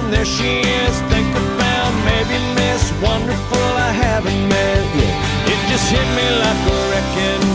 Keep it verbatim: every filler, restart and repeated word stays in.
and there she is. Think I found maybe Miss Wonderful I haven't met yet. It just hit me like a wrecking